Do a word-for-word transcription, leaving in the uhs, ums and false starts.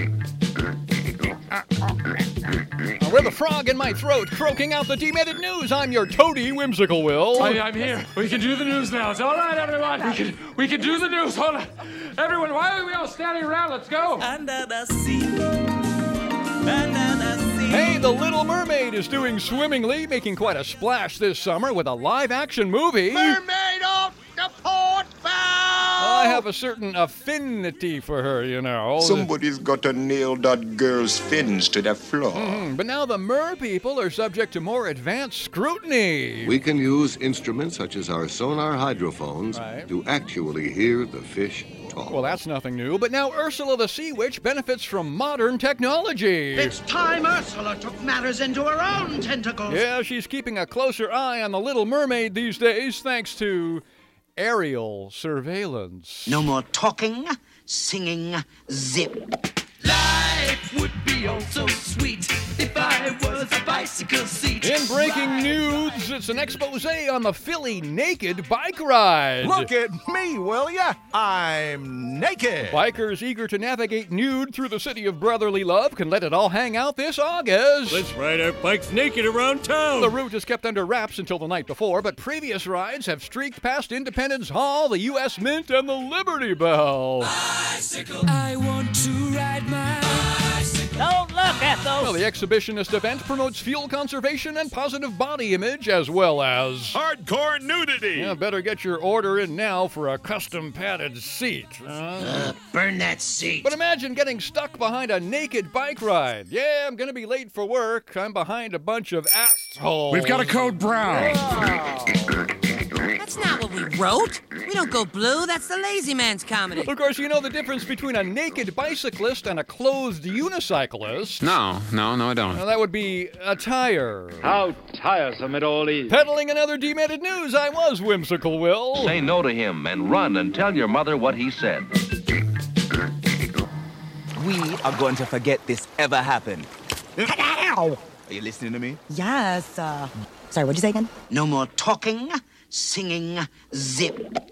With a frog in my throat, croaking out the demented news, I'm your toady, Whimsical Will. I, I'm here. We can do the news now. It's all right, everyone. We can we can do the news. Hold on. Everyone, why are we all standing around? Let's go. Under the sea. Under the sea. Hey, The Little Mermaid is doing swimmingly, making quite a splash this summer with a live-action movie. Mermaid off the port bow! I have a certain affinity for her, you know. Somebody's got to nail that girl's fins to the floor. Mm, but now the mer people are subject to more advanced scrutiny. We can use instruments such as our sonar hydrophones Right. to actually hear the fish talk. Well, that's nothing new, but now Ursula the Sea Witch benefits from modern technology. It's time Ursula took matters into her own tentacles. Yeah, she's keeping a closer eye on the Little Mermaid these days thanks to aerial surveillance. No more talking, singing, zip. Life would be oh so sweet if I was a bicycle seat. In breaking news, it's an expose on the Philly naked bike ride. Look at me, will ya? I'm naked. Bikers eager to navigate nude through the city of brotherly love can let it all hang out this August. Let's ride our bikes naked around town. The route is kept under wraps until the night before, but previous rides have streaked past Independence Hall, the U S Mint, and the Liberty Bell. Bicycle. I want to ride my bicycle. Don't look at those. Well, the exhibitionist event promotes fuel conservation and positive body image, as well as hardcore nudity. Yeah, better get your order in now for a custom padded seat. Uh, Uh, burn that seat. but imagine getting stuck behind a naked bike ride. Yeah, I'm gonna be late for work. I'm behind a bunch of assholes. We've got a code brown. That's not what we wrote. We don't go blue. That's the lazy man's comedy. Of course, you know the difference between a naked bicyclist and a clothed unicyclist. No, no, no, I don't. Well, that would be a tire. How tiresome it all is. Peddling another demented news, I was Whimsical Will. Say no to him and run and tell your mother what he said. We are going to forget this ever happened. Ow! Are you listening to me? Yes, uh... Sorry, what'd you say again? No more talking, singing, zip.